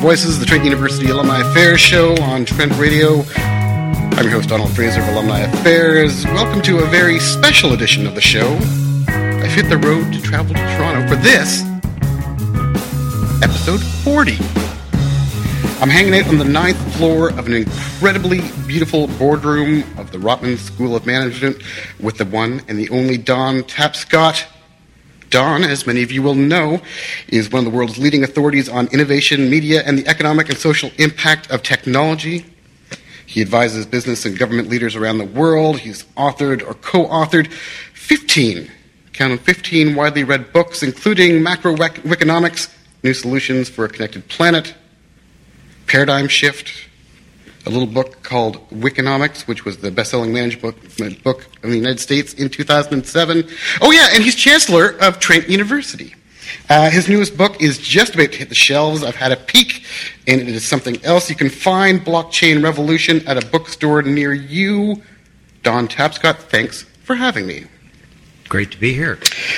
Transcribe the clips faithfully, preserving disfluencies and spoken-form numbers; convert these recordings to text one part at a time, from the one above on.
Voices, the Trent University Alumni Affairs show on Trent Radio. I'm your host, Donald Fraser of Alumni Affairs. Welcome to a very special edition of the show. I've hit the road to travel to Toronto for this, episode forty. I'm hanging out on the ninth floor of an incredibly beautiful boardroom of the Rotman School of Management with the one and the only Don Tapscott. Don, as many of you will know, is one of the world's leading authorities on innovation, media, and the economic and social impact of technology. He advises business and government leaders around the world. He's authored or co-authored fifteen, count them, fifteen widely read books, including Macroeconomics, New Solutions for a Connected Planet, Paradigm Shift, a little book called Wiconomics, which was the best-selling management book of the United States in two thousand seven. Oh yeah, and he's Chancellor of Trent University. Uh, his newest book is just about to hit the shelves. I've had a peek, and it is something else. You can find Blockchain Revolution at a bookstore near you. Don Tapscott, thanks for having me. Great to be here.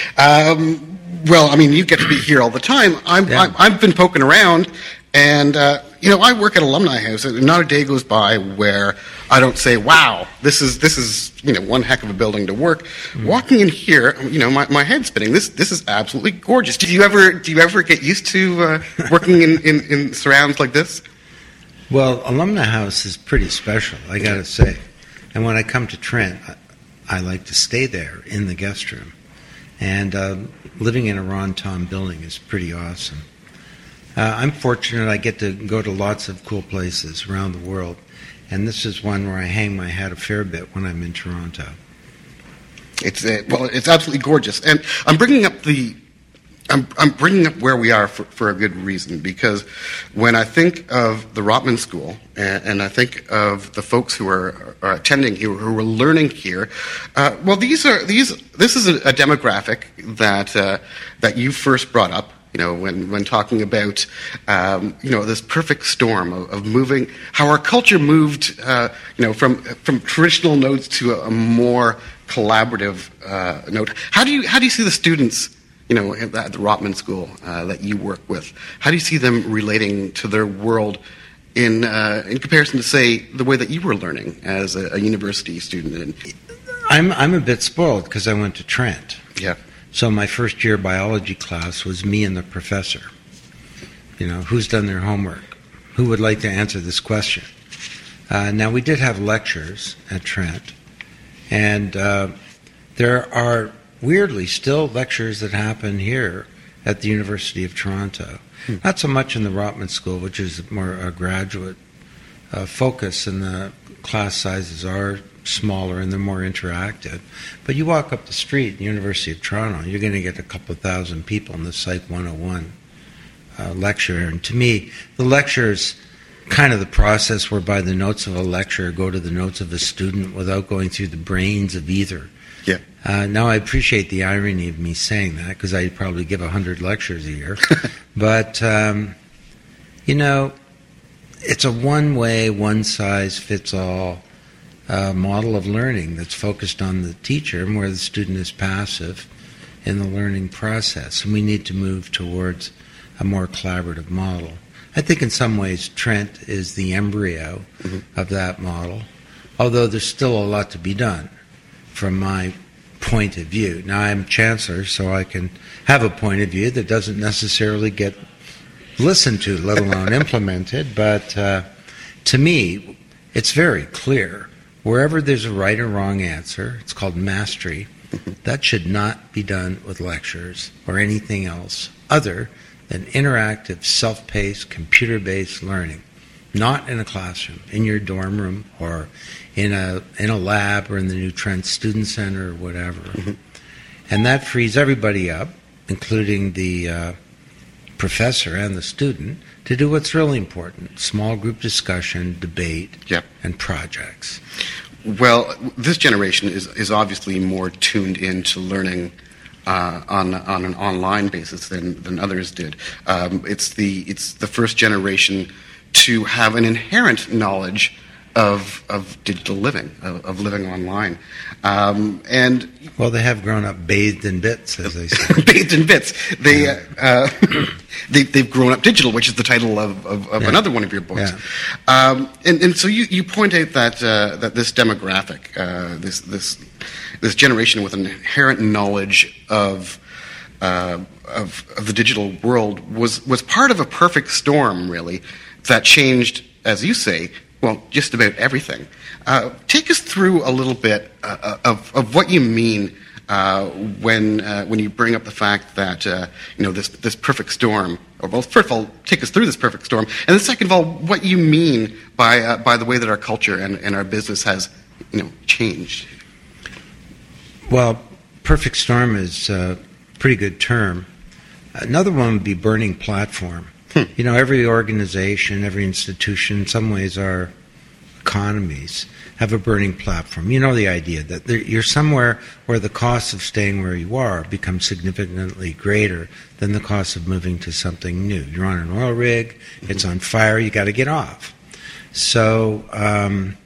Um, well, I mean, you get to be here all the time. I'm, yeah. I'm, I've been poking around, and uh, you know, I work at Alumni House, and not a day goes by where I don't say, "Wow, this is this is you know one heck of a building to work." Mm-hmm. Walking in here, you know, my, my head's spinning. This this is absolutely gorgeous. Do you ever do you ever get used to uh, working in, in, in surrounds like this? Well, Alumni House is pretty special, I got to say. And when I come to Trent, I, I like to stay there in the guest room. And uh, living in a Ron Tom building is pretty awesome. Uh, I'm fortunate I get to go to lots of cool places around the world, and this is one where I hang my hat a fair bit when I'm in Toronto. It's uh, well, it's absolutely gorgeous, and I'm bringing up the, I'm I'm bringing up where we are for, for a good reason, because when I think of the Rotman School and, and I think of the folks who are, are attending here, who are learning here, uh, well, these are these this is a, a demographic that uh, that you first brought up. You know, when, when talking about, um, you know, this perfect storm of, of moving, how our culture moved, uh, you know, from from traditional notes to a, a more collaborative uh, note. How do you how do you see the students, you know, at the Rotman School uh, that you work with? How do you see them relating to their world in uh, in comparison to, say, the way that you were learning as a, a university student? I'm I'm a bit spoiled because I went to Trent. Yeah. So my first year biology class was me and the professor. You know, who's done their homework? Who would like to answer this question? Uh, now, we did have lectures at Trent, and uh, there are, weirdly, still lectures that happen here at the University of Toronto. Hmm. Not so much in the Rotman School, which is more a graduate uh, focus, and the class sizes are smaller and they're more interactive. But you walk up the street at the University of Toronto, you're going to get a couple of thousand people in the Psych one oh one uh, lecture. And to me, the lecture is kind of the process whereby the notes of a lecturer go to the notes of a student without going through the brains of either. Yeah. Uh, now, I appreciate the irony of me saying that, because I probably give one hundred lectures a year. But, um, you know, it's a one-way, one-size-fits-all Uh, model of learning that's focused on the teacher and where the student is passive in the learning process. And we need to move towards a more collaborative model. I think in some ways Trent is the embryo mm-hmm. of that model, although there's still a lot to be done from my point of view. Now, I'm Chancellor, so I can have a point of view that doesn't necessarily get listened to, let alone implemented. But uh, to me, it's very clear. Wherever there's a right or wrong answer, it's called mastery, that should not be done with lectures or anything else other than interactive, self-paced, computer-based learning. Not in a classroom, in your dorm room or in a in a lab or in the new Trent Student Center or whatever. Mm-hmm. And that frees everybody up, including the uh, professor and the student, to do what's really important: small group discussion, debate, yep. and projects. Well, this generation is, is obviously more tuned into learning uh, on on an online basis than, than others did. Um, it's the it's the first generation to have an inherent knowledge of of digital living, of, of living online. Um, and well, they have grown up bathed in bits, as they say. Bathed in bits. They, yeah. uh, they they've grown up digital, which is the title of, of, of yeah. another one of your books. Yeah. Um, and and so you, you point out that uh, that this demographic, uh, this this this generation with an inherent knowledge of. Uh, of, of the digital world was, was part of a perfect storm, really, that changed, as you say, well, just about everything. Uh, take us through a little bit uh, of, of what you mean uh, when uh, when you bring up the fact that uh, you know this this perfect storm. Or, well, first of all, take us through this perfect storm, and then second of all, what you mean by uh, by the way that our culture and, and our business has you know changed. Well, perfect storm is. Uh Pretty good term. Another one would be burning platform. Hmm. You know, every organization, every institution, in some ways our economies have a burning platform. You know the idea that there, you're somewhere where the cost of staying where you are becomes significantly greater than the cost of moving to something new. You're on an oil rig, mm-hmm. it's on fire, you got to get off. So um,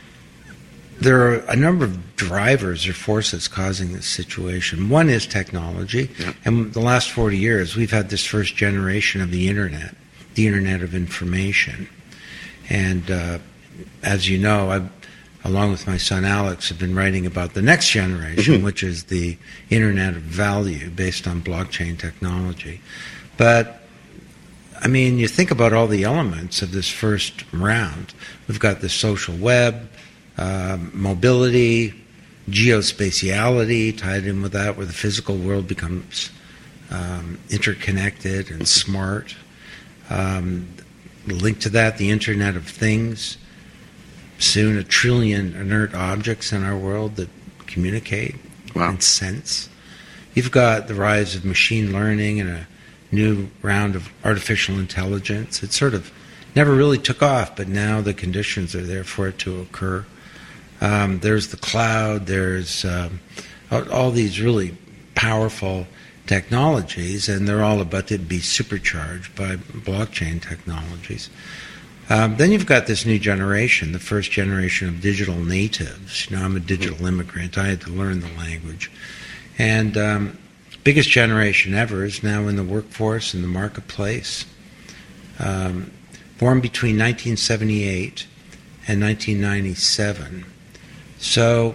there are a number of drivers or forces causing this situation. One is technology, yep. and the last forty years we've had this first generation of the internet, the internet of information. And uh, as you know, I've, along with my son Alex, have been writing about the next generation, mm-hmm. which is the internet of value based on blockchain technology. But I mean, you think about all the elements of this first round. We've got the social web, uh, mobility, geospatiality tied in with that, where the physical world becomes um, interconnected and smart. Um, linked to that, the Internet of Things. Soon a trillion inert objects in our world that communicate wow. and sense. You've got the rise of machine learning and a new round of artificial intelligence. It sort of never really took off, but now the conditions are there for it to occur. Um, there's the cloud, there's um, all, all these really powerful technologies, and they're all about to be supercharged by blockchain technologies. Um, then you've got this new generation, the first generation of digital natives. You know, I'm a digital immigrant. I had to learn the language. And um, biggest generation ever is now in the workforce, in the marketplace. Um, born between nineteen seventy-eight and nineteen ninety-seven. So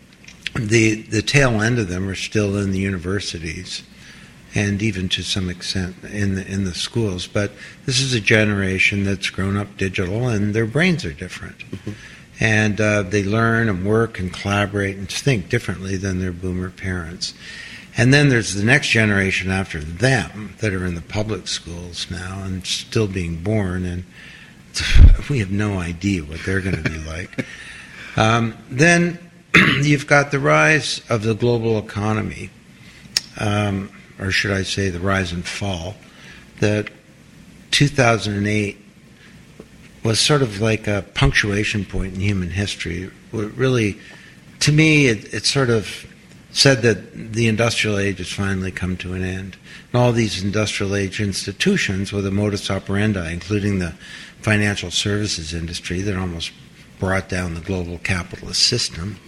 the the tail end of them are still in the universities, and even to some extent in the in the schools. But this is a generation that's grown up digital, and their brains are different, mm-hmm. and uh, they learn and work and collaborate and think differently than their boomer parents. And then there's the next generation after them that are in the public schools now and still being born, and we have no idea what they're going to be like. Um, then you've got the rise of the global economy, um, or should I say the rise and fall. That two thousand eight was sort of like a punctuation point in human history. It really, to me, it, it sort of said that the industrial age has finally come to an end. And all these industrial age institutions with a modus operandi, including the financial services industry that almost brought down the global capitalist system.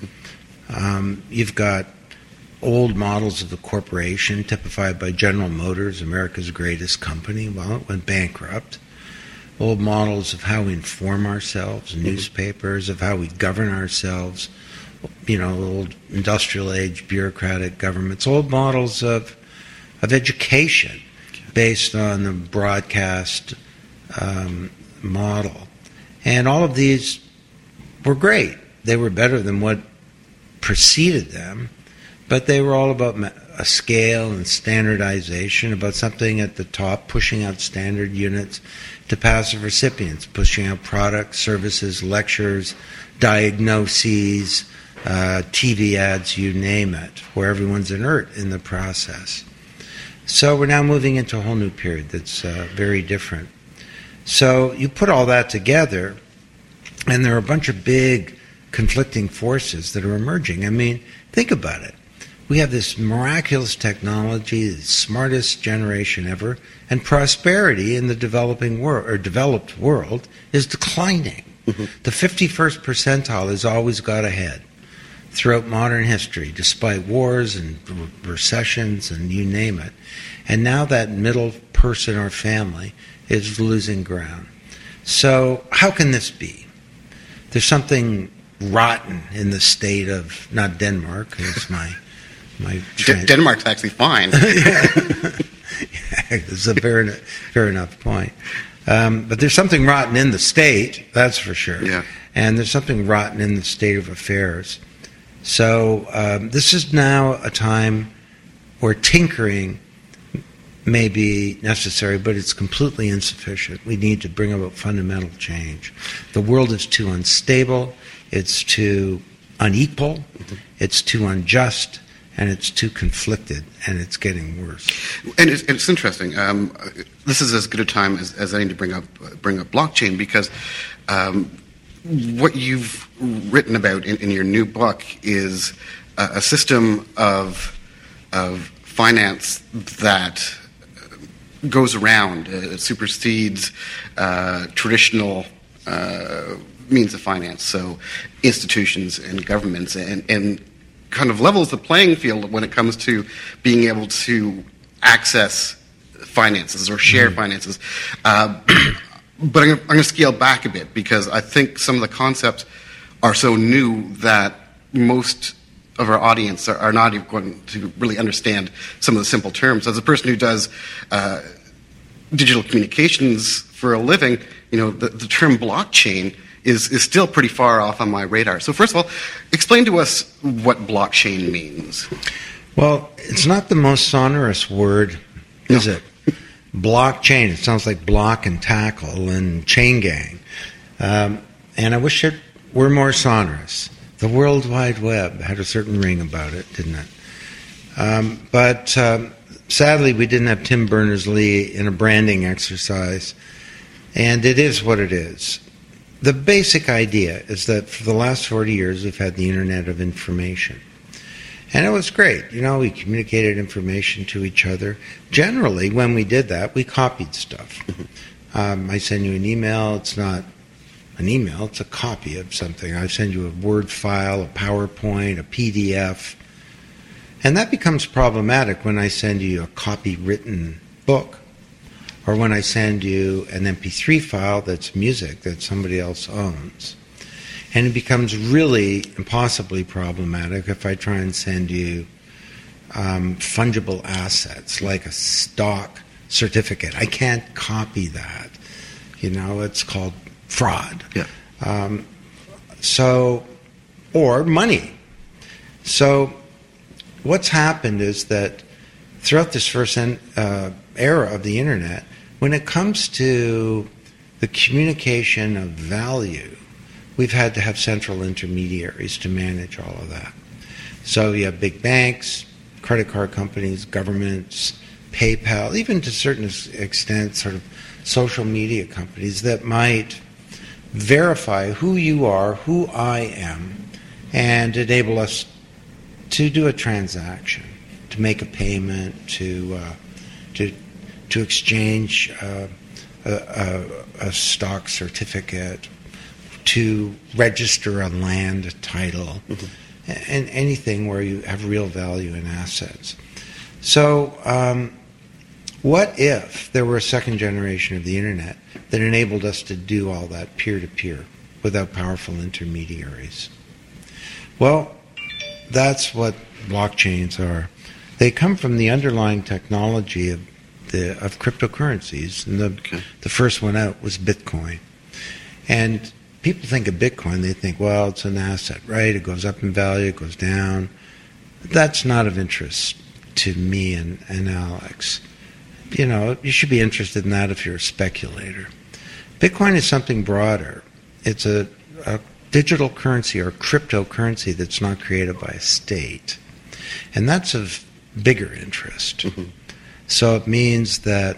Um, you've got old models of the corporation typified by General Motors, America's greatest company. Well, it went bankrupt. Old models of how we inform ourselves, newspapers, of how we govern ourselves, you know, old industrial age bureaucratic governments, old models of of education based on the broadcast um, model. And all of these were great. They were better than what preceded them, but they were all about a scale and standardization, about something at the top, pushing out standard units to passive recipients, pushing out products, services, lectures, diagnoses, uh, T V ads, you name it, where everyone's inert in the process. So we're now moving into a whole new period that's uh, very different. So you put all that together, and there are a bunch of big conflicting forces that are emerging. I mean, think about it. We have this miraculous technology, the smartest generation ever, and prosperity in the developing world or developed world is declining. Mm-hmm. The fifty-first percentile has always got ahead throughout modern history, despite wars and recessions and you name it. And now that middle person or family is losing ground. So how can this be? There's something rotten in the state of, not Denmark, it's my... my D- Denmark's actually fine. yeah, it's a fair, fair enough point. Um, but there's something rotten in the state, that's for sure. Yeah. And there's something rotten in the state of affairs. So um, this is now a time where tinkering may be necessary, but it's completely insufficient. We need to bring about fundamental change. The world is too unstable, it's too unequal, mm-hmm. it's too unjust, and it's too conflicted, and it's getting worse. And it's, it's interesting. Um, this is as good a time as, as any to bring up uh, bring up blockchain, because um, what you've written about in, in your new book is a, a system of of finance that goes around, uh, supersedes uh, traditional uh, means of finance, so institutions and governments, and, and kind of levels the playing field when it comes to being able to access finances or share mm-hmm. finances. Uh, but I'm going to scale back a bit, because I think some of the concepts are so new that most of our audience are, are not even going to really understand some of the simple terms. As a person who does uh, digital communications for a living, you know, the, the term blockchain is, is still pretty far off on my radar. So first of all, explain to us what blockchain means. Well, it's not the most sonorous word, is no. it? Blockchain. It sounds like block and tackle and chain gang. Um, and I wish it were more sonorous. The World Wide Web had a certain ring about it, didn't it? Um, but um, sadly, we didn't have Tim Berners-Lee in a branding exercise, and it is what it is. The basic idea is that for the last forty years, we've had the Internet of Information. And it was great. You know, we communicated information to each other. Generally, when we did that, we copied stuff. um, I send you an email, it's not an email, it's a copy of something. I send you a Word file, a PowerPoint, a P D F. And that becomes problematic when I send you a copywritten book, or when I send you an M P three file that's music that somebody else owns. And it becomes really impossibly problematic if I try and send you um, fungible assets like a stock certificate. I can't copy that. You know, it's called fraud. Yeah. Um, so, or money. So what's happened is that throughout this first uh, era of the Internet, when it comes to the communication of value, we've had to have central intermediaries to manage all of that. So you have big banks, credit card companies, governments, PayPal, even to a certain extent sort of social media companies that might verify who you are, who I am, and enable us to do a transaction, to make a payment, to uh, to to exchange uh, a, a, a stock certificate, to register a land title, mm-hmm. and anything where you have real value in assets. So um, what if there were a second generation of the Internet that enabled us to do all that peer-to-peer without powerful intermediaries? Well, that's what blockchains are. They come from the underlying technology of the of cryptocurrencies, and the okay. the first one out was Bitcoin. And people think of Bitcoin, they think, well, it's an asset, right? It goes up in value, it goes down. That's not of interest to me and, and Alex. You know, you should be interested in that if you're a speculator. Bitcoin is something broader. It's a, a digital currency or cryptocurrency that's not created by a state. And that's of bigger interest. Mm-hmm. So it means that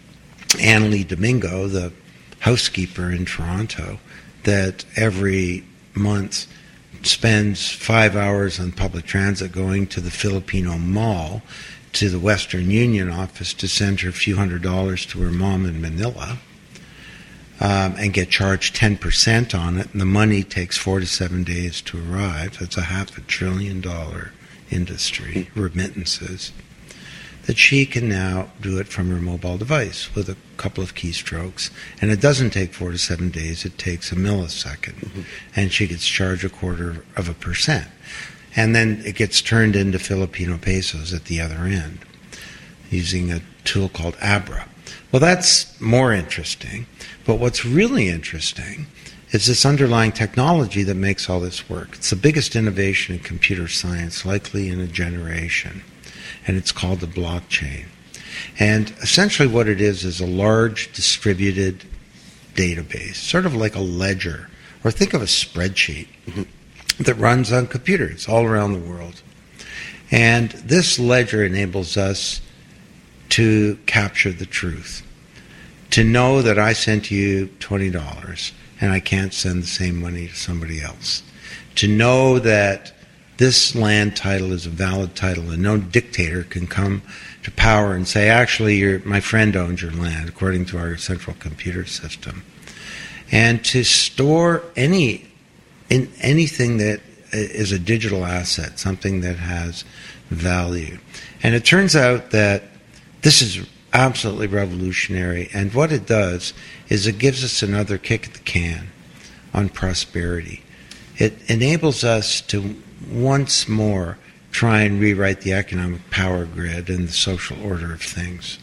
Annalie Domingo, the housekeeper in Toronto, that every month spends five hours on public transit going to the Filipino Mall, to the Western Union office to send her a few hundred dollars to her mom in Manila, um, and get charged ten percent on it, and the money takes four to seven days to arrive. That's a half a trillion dollar industry, remittances, that she can now do it from her mobile device with a couple of keystrokes. And it doesn't take four to seven days, it takes a millisecond. Mm-hmm. And she gets charged a quarter of a percent. And then it gets turned into Filipino pesos at the other end using a tool called Abra. Well, that's more interesting. But what's really interesting is this underlying technology that makes all this work. It's the biggest innovation in computer science, likely in a generation. And it's called the blockchain. And essentially what it is is a large distributed database, sort of like a ledger, or think of a spreadsheet mm-hmm. that runs on computers all around the world. And this ledger enables us to capture the truth, to know that I sent you twenty dollars and I can't send the same money to somebody else, to know that this land title is a valid title and no dictator can come to power and say, actually, you're, my friend owns your land, according to our central computer system. And to store any in anything that is a digital asset, something that has value. And it turns out that this is absolutely revolutionary, and what it does is it gives us another kick at the can on prosperity. It enables us to once more try and rewrite the economic power grid and the social order of things.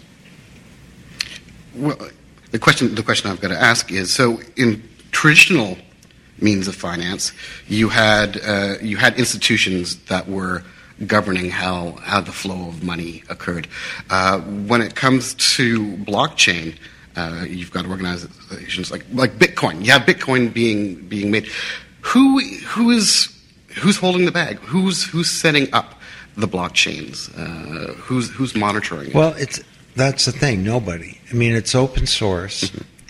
Well, the question the question I've got to ask is, so in traditional means of finance, you had uh, you had institutions that were governing how how the flow of money occurred. Uh, when it comes to blockchain, uh, you've got organizations like like Bitcoin. You have Bitcoin being being made. Who who is who's holding the bag? Who's who's setting up the blockchains? Uh, who's who's monitoring it? Well, it's that's the thing. Nobody. I mean, it's open source.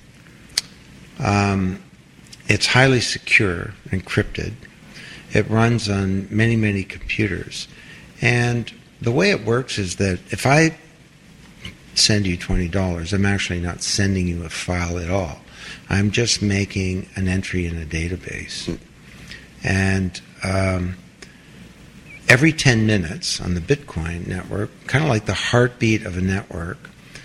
Mm-hmm. Um, it's highly secure, encrypted. It runs on many many computers, and the way it works is that if I send you twenty dollars, I'm actually not sending you a file at all. I'm just making an entry in a database. Mm. And um, every ten minutes on the Bitcoin network, kind of like the heartbeat of a network,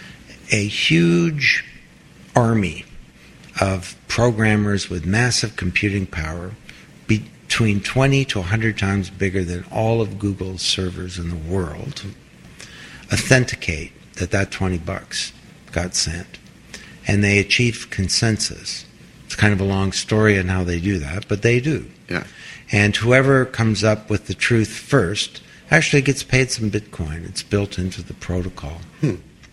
a huge army of programmers with massive computing power, between twenty to one hundred times bigger than all of Google's servers in the world, authenticate that that twenty bucks got sent. And they achieve consensus. It's kind of a long story on how they do that, but they do. Yeah. And whoever comes up with the truth first actually gets paid some Bitcoin. It's built into the protocol. Hmm.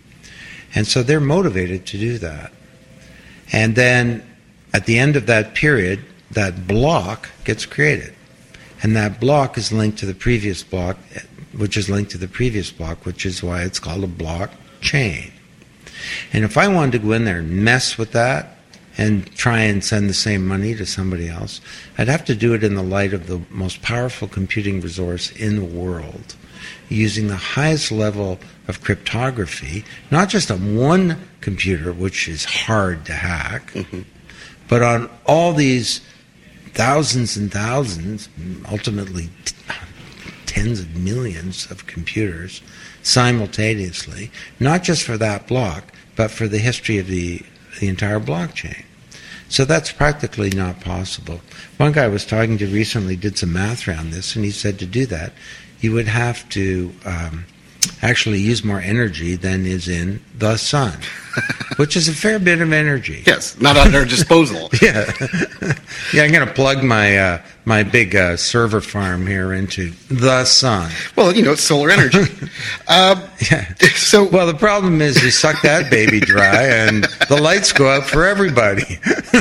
And so they're motivated to do that. And then at the end of that period, that block gets created. And that block is linked to the previous block, which is linked to the previous block, which is why it's called a blockchain. And if I wanted to go in there and mess with that and try and send the same money to somebody else, I'd have to do it in the light of the most powerful computing resource in the world, using the highest level of cryptography, not just on one computer, which is hard to hack, mm-hmm. but on all these thousands and thousands, ultimately t- tens of millions of computers simultaneously, not just for that block, but for the history of the, the entire blockchain. So that's practically not possible. One guy I was talking to recently did some math around this, and he said to do that, you would have to um, actually use more energy than is in the sun, which is a fair bit of energy. Yes, not at our disposal. yeah, yeah. I'm going to plug my uh, my big uh, server farm here into the sun. Well, you know, it's solar energy. um, yeah. So, well, the problem is you suck that baby dry, and the lights go out for everybody.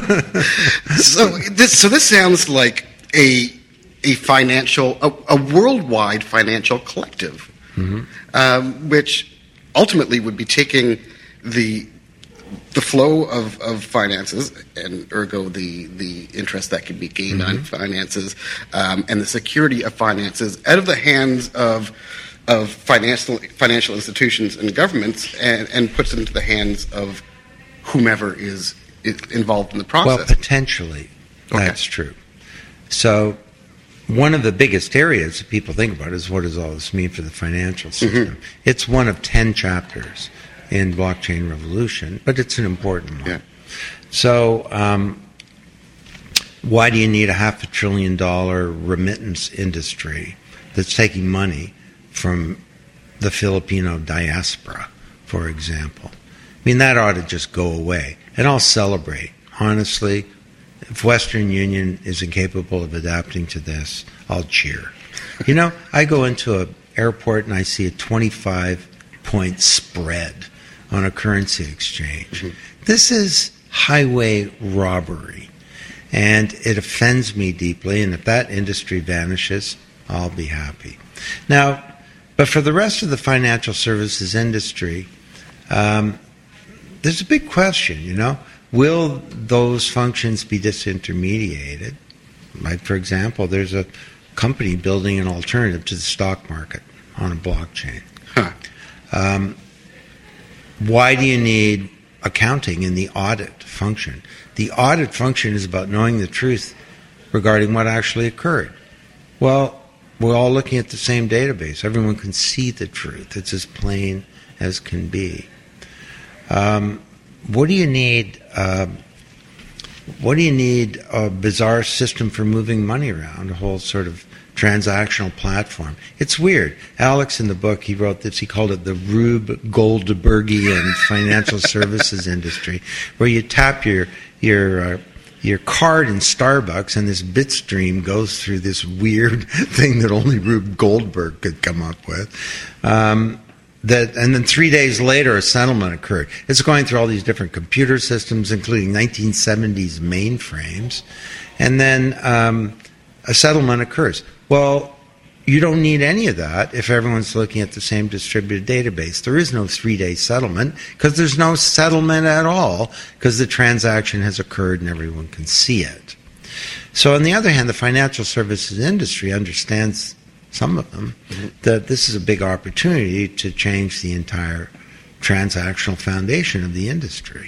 so this so this sounds like a a financial a, a worldwide financial collective. Mm-hmm. Um, which ultimately would be taking the the flow of, of finances, and ergo the, the interest that can be gained mm-hmm. on finances, um, and the security of finances out of the hands of of financial financial institutions and governments, and, and puts it into the hands of whomever is involved in the process. Well, potentially, okay. That's true. So one of the biggest areas that people think about is what does all this mean for the financial system? Mm-hmm. It's one of ten chapters in Blockchain Revolution, but it's an important one. Yeah. So um, why do you need a half a trillion dollar remittance industry that's taking money from the Filipino diaspora, for example? I mean, that ought to just go away. And I'll celebrate, honestly. If Western Union is incapable of adapting to this, I'll cheer. You know, I go into an airport and I see a twenty-five point spread on a currency exchange. Mm-hmm. This is highway robbery, and it offends me deeply, and if that industry vanishes, I'll be happy. Now, but for the rest of the financial services industry, um, there's a big question, you know. Will those functions be disintermediated? Like, for example, there's a company building an alternative to the stock market on a blockchain. Huh. Um, why do you need accounting in the audit function? The audit function is about knowing the truth regarding what actually occurred. Well, we're all looking at the same database. Everyone can see the truth. It's as plain as can be. Um, what do you need? Uh, what do you need? A bizarre system for moving money around, a whole sort of transactional platform. It's weird. Alex, in the book, he wrote this. He called it the Rube Goldbergian financial services industry, where you tap your your uh, your card in Starbucks, and this bitstream goes through this weird thing that only Rube Goldberg could come up with. Um, That, and then three days later, a settlement occurred. It's going through all these different computer systems, including nineteen seventies mainframes, and then um, a settlement occurs. Well, you don't need any of that if everyone's looking at the same distributed database. There is no three-day settlement because there's no settlement at all because the transaction has occurred and everyone can see it. So on the other hand, the financial services industry understands, some of them, mm-hmm. that this is a big opportunity to change the entire transactional foundation of the industry.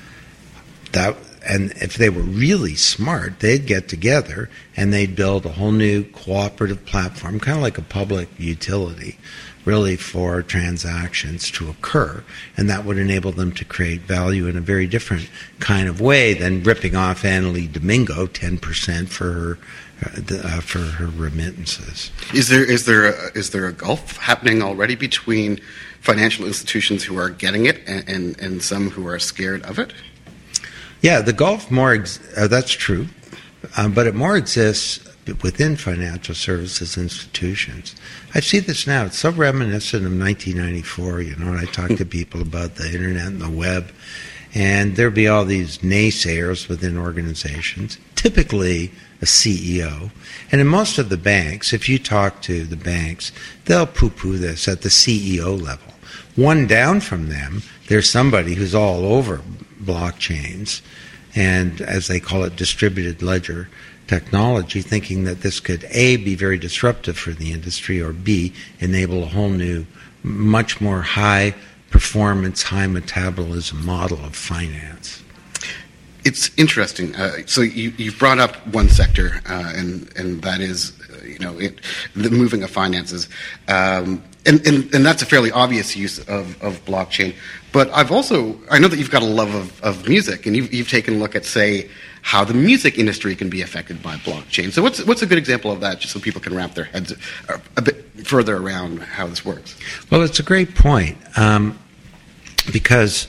That, and if they were really smart, they'd get together and they'd build a whole new cooperative platform, kind of like a public utility, really, for transactions to occur, and that would enable them to create value in a very different kind of way than ripping off Annalee Domingo ten percent for her Uh, for her remittances. Is there is there a, is there a gulf happening already between financial institutions who are getting it and, and, and some who are scared of it? Yeah, the gulf more ex- uh, that's true, um, but it more exists within financial services institutions. I see this now. It's so reminiscent of nineteen ninety-four. You know, when I talk to people about the internet and the web, and there'll be all these naysayers within organizations, typically a C E O. And in most of the banks, if you talk to the banks, they'll poo-poo this at the C E O level. One down from them, there's somebody who's all over blockchains and, as they call it, distributed ledger technology, thinking that this could, A, be very disruptive for the industry, or B, enable a whole new, much more high-performance, high-metabolism model of finance. It's interesting. Uh, so you, you've brought up one sector, uh, and and that is, uh, you know, it, the moving of finances, um, and, and and that's a fairly obvious use of, of blockchain. But I've also, I know that you've got a love of, of music, and you've you've taken a look at, say, how the music industry can be affected by blockchain. So what's what's a good example of that, just so people can wrap their heads a bit further around how this works? Well, it's a great point, um, because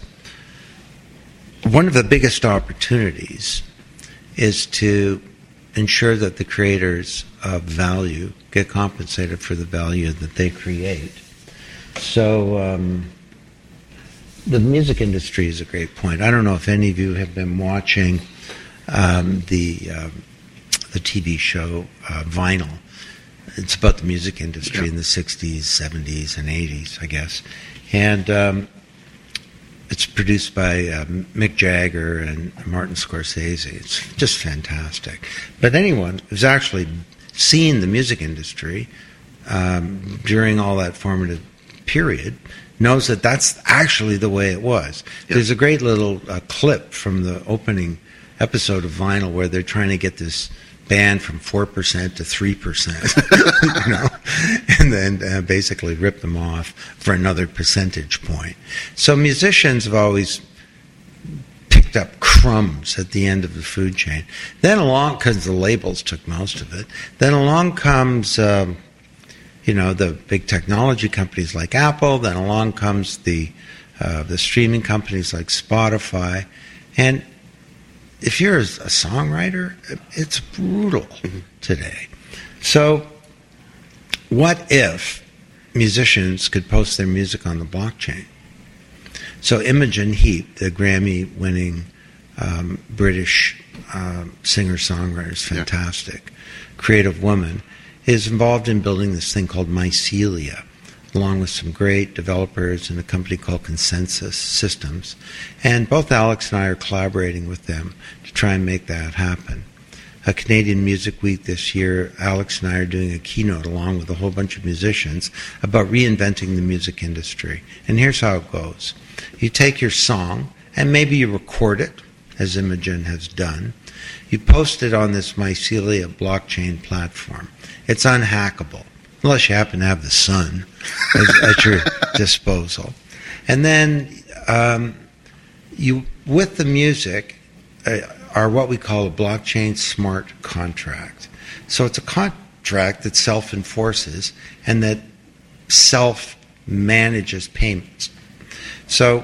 one of the biggest opportunities is to ensure that the creators of value get compensated for the value that they create. So um, the music industry is a great point. I don't know if any of you have been watching um, the uh, the T V show uh, Vinyl. It's about the music industry yeah. in the sixties, seventies, and eighties, I guess. And um, it's produced by uh, Mick Jagger and Martin Scorsese. It's just fantastic. But anyone who's actually seen the music industry um, during all that formative period knows that that's actually the way it was. Yep. There's a great little uh, clip from the opening episode of Vinyl where they're trying to get this band from four percent to three percent, you know, and then uh, basically rip them off for another percentage point. So musicians have always picked up crumbs at the end of the food chain. Then along, because the labels took most of it, then along comes, um, you know, the big technology companies like Apple, then along comes the, uh, the streaming companies like Spotify, and if you're a songwriter, it's brutal mm-hmm. today. So what if musicians could post their music on the blockchain? So Imogen Heap, the Grammy-winning um, British uh, singer-songwriter, is fantastic, yeah. creative woman, is involved in building this thing called Mycelia, along with some great developers and a company called Consensus Systems. And both Alex and I are collaborating with them to try and make that happen. A Canadian Music Week this year, Alex and I are doing a keynote along with a whole bunch of musicians about reinventing the music industry. And here's how it goes. You take your song, and maybe you record it, as Imogen has done. You post it on this Mycelia blockchain platform. It's unhackable, unless you happen to have the sun at, at your disposal. And then um, you, with the music, uh, are what we call a blockchain smart contract. So it's a contract that self-enforces and that self-manages payments. So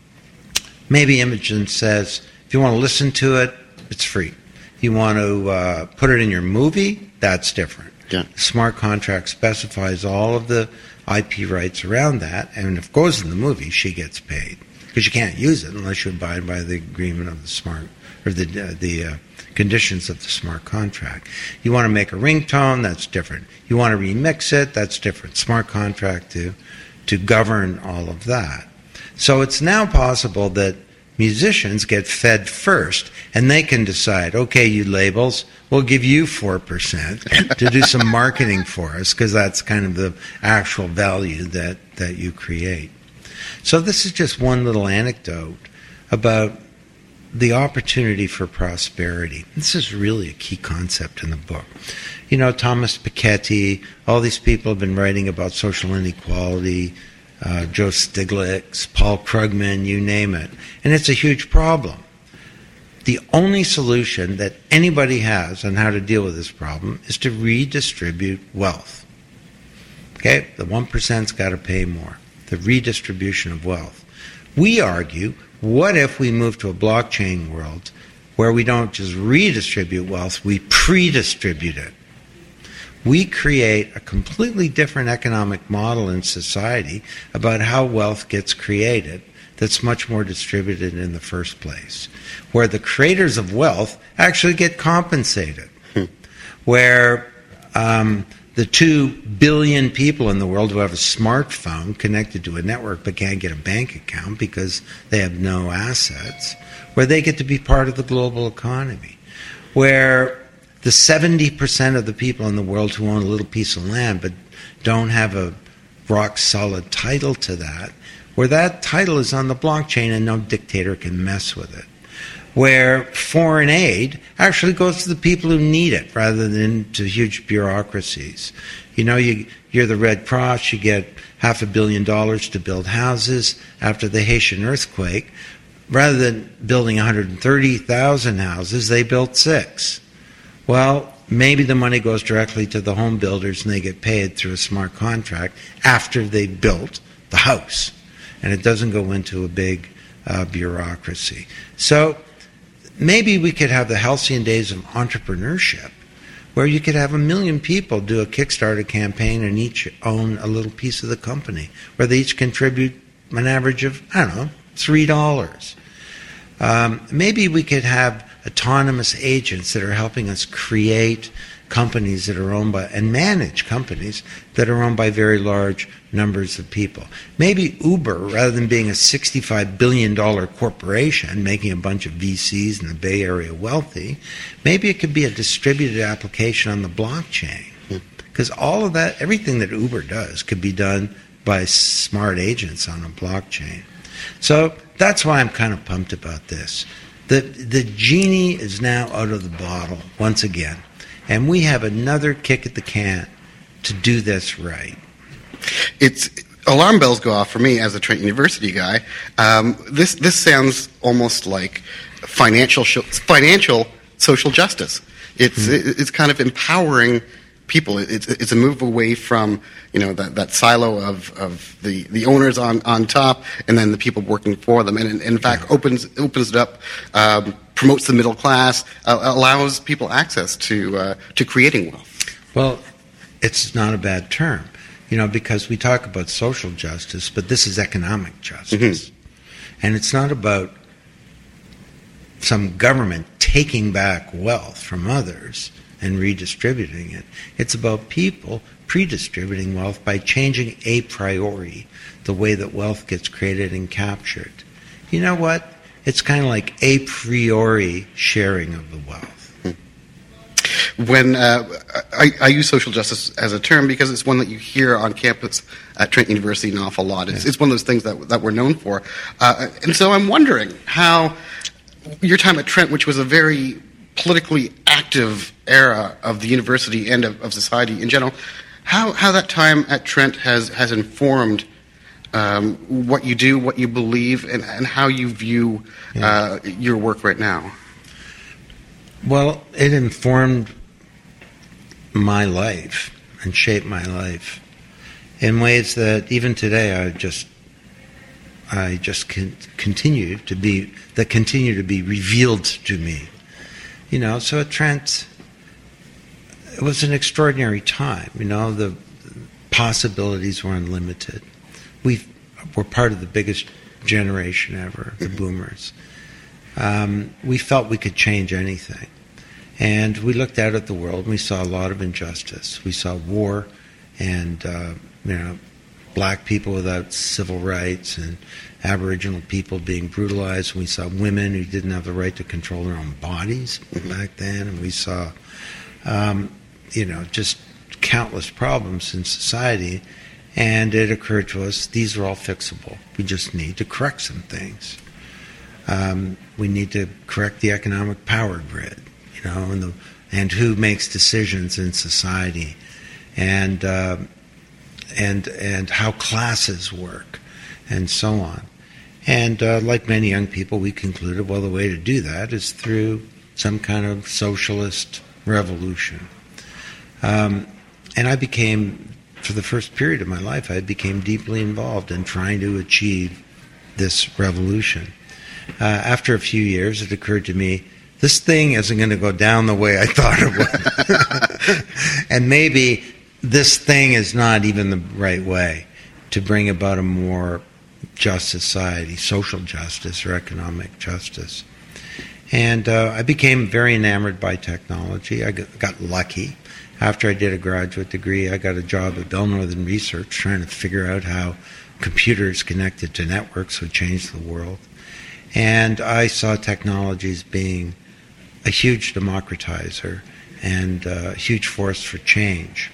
maybe Imogen says, if you want to listen to it, it's free. You want to uh, put it in your movie, that's different. Yeah. Smart contract specifies all of the I P rights around that, and if it goes in the movie, she gets paid. Because you can't use it unless you abide by the agreement of the smart, or the, uh, the uh, conditions of the smart contract. You want to make a ringtone, that's different. You want to remix it, that's different. Smart contract to, to govern all of that. So it's now possible that musicians get fed first, and they can decide, okay, you labels, we'll give you four percent to do some marketing for us, because that's kind of the actual value that, that you create. So this is just one little anecdote about the opportunity for prosperity. This is really a key concept in the book. You know, Thomas Piketty, all these people have been writing about social inequality, Uh, Joe Stiglitz, Paul Krugman, you name it. And it's a huge problem. The only solution that anybody has on how to deal with this problem is to redistribute wealth. Okay? The one percent's got to pay more. The redistribution of wealth. We argue, what if we move to a blockchain world where we don't just redistribute wealth, we pre-distribute it? We create a completely different economic model in society about how wealth gets created that's much more distributed in the first place, where the creators of wealth actually get compensated, hmm. where um, the two billion people in the world who have a smartphone connected to a network but can't get a bank account because they have no assets, where they get to be part of the global economy, where the seventy percent of the people in the world who own a little piece of land but don't have a rock-solid title to that, where that title is on the blockchain and no dictator can mess with it, where foreign aid actually goes to the people who need it rather than to huge bureaucracies. You know, you, you're the Red Cross, you get half a billion dollars to build houses after the Haitian earthquake. Rather than building one hundred thirty thousand houses, they built six. Well, maybe the money goes directly to the home builders and they get paid through a smart contract after they built the house. And it doesn't go into a big uh, bureaucracy. So maybe we could have the halcyon days of entrepreneurship where you could have a million people do a Kickstarter campaign and each own a little piece of the company, where they each contribute an average of, I don't know, three dollars. Um, maybe we could have autonomous agents that are helping us create companies that are owned by, and manage companies that are owned by very large numbers of people. Maybe Uber, rather than being a sixty-five billion dollars corporation making a bunch of V Cs in the Bay Area wealthy, maybe it could be a distributed application on the blockchain. Because all of that, everything that Uber does could be done by smart agents on a blockchain. So that's why I'm kind of pumped about this. The, the genie is now out of the bottle once again, and we have another kick at the can to do this right. It's alarm bells go off for me as a Trent University guy. Um, this this sounds almost like financial sh- financial social justice. It's mm-hmm. it's kind of empowering people. It's it's a move away from, you know, that, that silo of, of the, the owners on, on top and then the people working for them. And in, in fact, opens opens it up, um, promotes the middle class, uh, allows people access to uh, to creating wealth. Well, it's not a bad term, you know, because we talk about social justice, but this is economic justice, mm-hmm. and it's not about some government taking back wealth from others and redistributing it. It's about people predistributing wealth by changing a priori, the way that wealth gets created and captured. You know what? It's kind of like a priori sharing of the wealth. When uh, I, I use social justice as a term because it's one that you hear on campus at Trent University an awful lot. It's, yeah. it's one of those things that that we're known for. Uh, and so I'm wondering how your time at Trent, which was a very politically active era of the university and of, of society in general, how, how that time at Trent has, has informed um, what you do, what you believe, and, and how you view uh, your work right now. Well, it informed my life and shaped my life in ways that even today I just I just con- continue to be that continue to be revealed to me. You know, so at Trent, it was an extraordinary time. You know, the possibilities were unlimited. We were part of the biggest generation ever, the boomers. Um, we felt we could change anything. And we looked out at the world and we saw a lot of injustice. We saw war and, uh, you know, black people without civil rights and Aboriginal people being brutalized. We saw women who didn't have the right to control their own bodies back then. And we saw, um, you know, just countless problems in society. And it occurred to us, these are all fixable. We just need to correct some things. Um, we need to correct the economic power grid, you know, and, the, and who makes decisions in society, and uh, and and how classes work, and so on. And uh, like many young people, we concluded, well, the way to do that is through some kind of socialist revolution. Um, and I became, for the first period of my life, I became deeply involved in trying to achieve this revolution. Uh, after a few years, it occurred to me, this thing isn't going to go down the way I thought it would. And maybe this thing is not even the right way to bring about a more just society, social justice or economic justice. And uh, I became very enamored by technology. I got, got lucky. After I did a graduate degree, I got a job at Bell Northern Research trying to figure out how computers connected to networks would change the world. And I saw technologies being a huge democratizer and a huge force for change.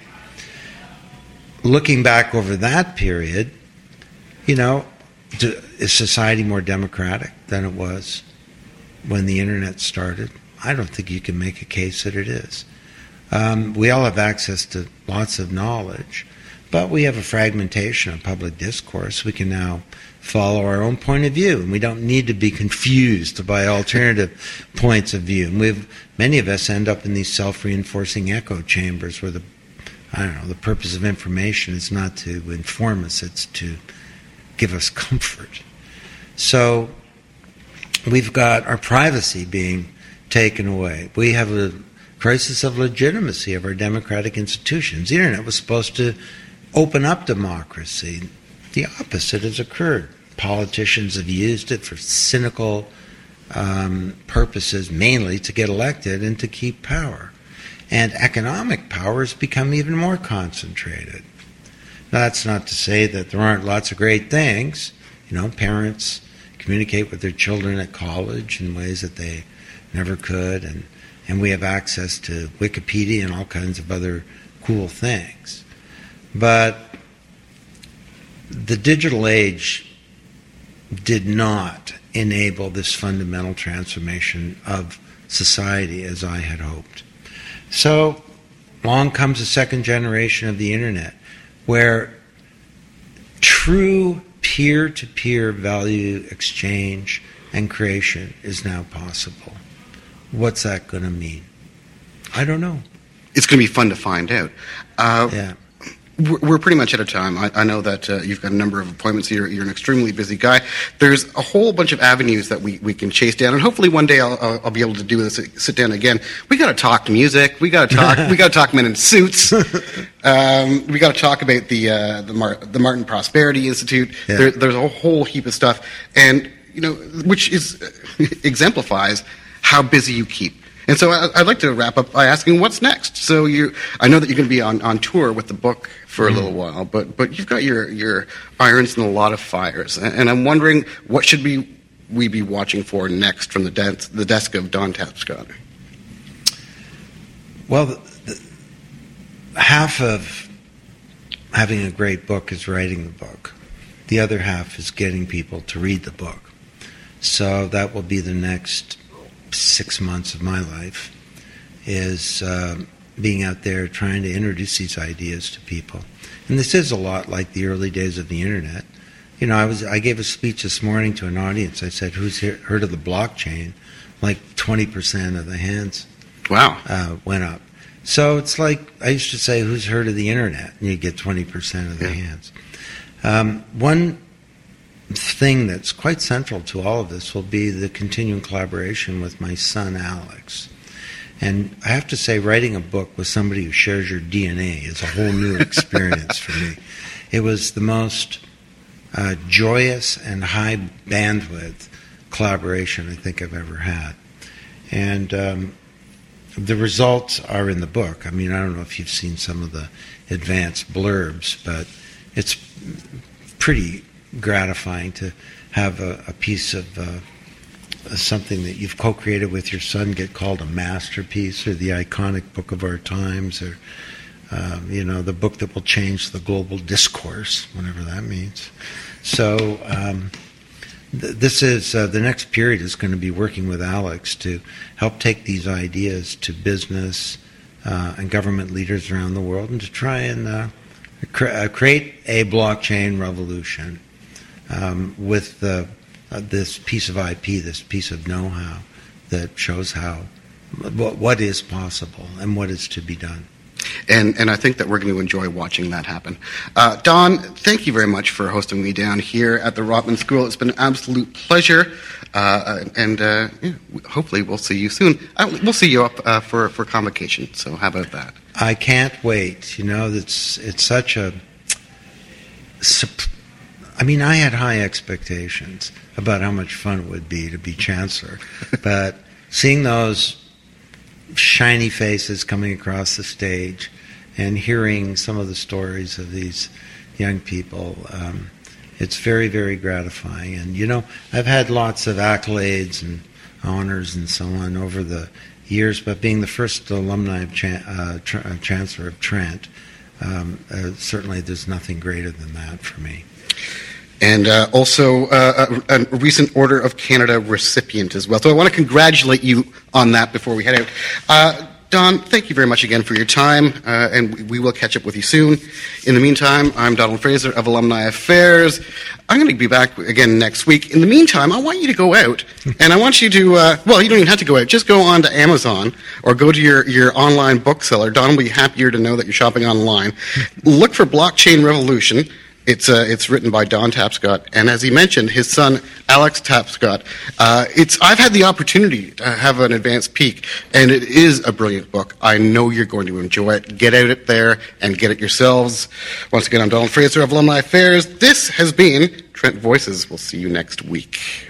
Looking back over that period, you know, is society more democratic than it was when the internet started? I don't think you can make a case that it is. Um, we all have access to lots of knowledge, but we have a fragmentation of public discourse. We can now follow our own point of view, and we don't need to be confused by alternative points of view. And we've, many of us end up in these self-reinforcing echo chambers where the, I don't know, the purpose of information is not to inform us, it's to give us comfort. So we've got our privacy being taken away. We have a crisis of legitimacy of our democratic institutions. The internet was supposed to open up democracy. The opposite has occurred. Politicians have used it for cynical um, purposes, mainly to get elected and to keep power. And economic power has become even more concentrated. Now, that's not to say that there aren't lots of great things. You know, parents communicate with their children at college in ways that they never could, and, and we have access to Wikipedia and all kinds of other cool things. But the digital age did not enable this fundamental transformation of society as I had hoped. So along comes the second generation of the internet, where true peer-to-peer value exchange and creation is now possible. What's that going to mean? I don't know. It's going to be fun to find out. Uh, yeah. We're pretty much out of time. I, I know that uh, you've got a number of appointments. You're, you're an extremely busy guy. There's a whole bunch of avenues that we, we can chase down, and hopefully one day I'll, I'll, I'll be able to do this. Sit down again. We got to talk music. We got to talk. we got to talk men in suits. Um, we got to talk about the uh, the, Mar- the Martin Prosperity Institute. Yeah. There, there's a whole heap of stuff, and you know, which is exemplifies how busy you keep. And so I'd like to wrap up by asking, what's next? So you, I know that you're going to be on, on tour with the book for a little while, but but you've got your, your irons in a lot of fires, and, and I'm wondering, what should we we be watching for next from the desk the desk of Don Tapscott? Well, the, the, half of having a great book is writing the book. The other half is getting people to read the book. So that will be the next six months of my life, is uh, being out there trying to introduce these ideas to people. And this is a lot like the early days of the internet. You know, I was I gave a speech this morning to an audience. I said, "Who's here, heard of the blockchain?" Like twenty percent of the hands Wow. uh, went up. So it's like I used to say, "Who's heard of the internet?" And you get twenty percent of the Yeah. hands. Um, one thing that's quite central to all of this will be the continuing collaboration with my son Alex. And I have to say, writing a book with somebody who shares your D N A is a whole new experience for me. It was the most uh, joyous and high bandwidth collaboration I think I've ever had. And um, the results are in the book. I mean, I don't know if you've seen some of the advanced blurbs, but it's pretty gratifying to have a, a piece of uh, something that you've co-created with your son get called a masterpiece, or the iconic book of our times, or um, you know, the book that will change the global discourse, whatever that means. So um, th- this is uh, the next period is going to be working with Alex to help take these ideas to business uh, and government leaders around the world, and to try and uh, cre- uh, create a blockchain revolution. Um, with uh, uh, this piece of I P, this piece of know-how that shows how what, what is possible and what is to be done. And and I think that we're going to enjoy watching that happen. Uh, Don, thank you very much for hosting me down here at the Rotman School. It's been an absolute pleasure, uh, and uh, yeah, hopefully we'll see you soon. Uh, we'll see you up uh, for for convocation. So how about that? I can't wait. You know, it's it's such a. I mean, I had high expectations about how much fun it would be to be chancellor, but seeing those shiny faces coming across the stage and hearing some of the stories of these young people, um, it's very, very gratifying. And, you know, I've had lots of accolades and honors and so on over the years, but being the first alumni of Chan- uh, tr- uh, Chancellor of Trent, um, uh, certainly there's nothing greater than that for me. And uh, also uh, a, a recent Order of Canada recipient as well. So I want to congratulate you on that before we head out. Uh, Don, thank you very much again for your time, uh, and we, we will catch up with you soon. In the meantime, I'm Donald Fraser of Alumni Affairs. I'm going to be back again next week. In the meantime, I want you to go out, and I want you to, uh, well, you don't even have to go out. Just go on to Amazon or go to your, your online bookseller. Don will be happier to know that you're shopping online. Look for Blockchain Revolution. It's uh, it's written by Don Tapscott, and as he mentioned, his son Alex Tapscott. Uh, it's I've had the opportunity to have an advanced peek, and it is a brilliant book. I know you're going to enjoy it. Get out there and get it yourselves. Once again, I'm Donald Fraser of Alumni Affairs. This has been Trent Voices. We'll see you next week.